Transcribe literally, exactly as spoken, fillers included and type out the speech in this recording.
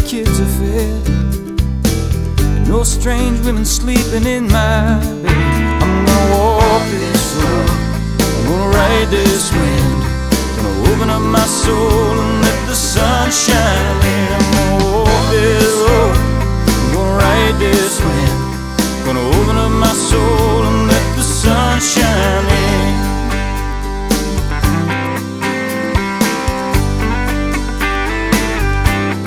kids are fed, and no strange women sleeping in my bed. I'm gonna walk this road, I'm gonna ride this wind, gonna open up my soul and let the sun shine in.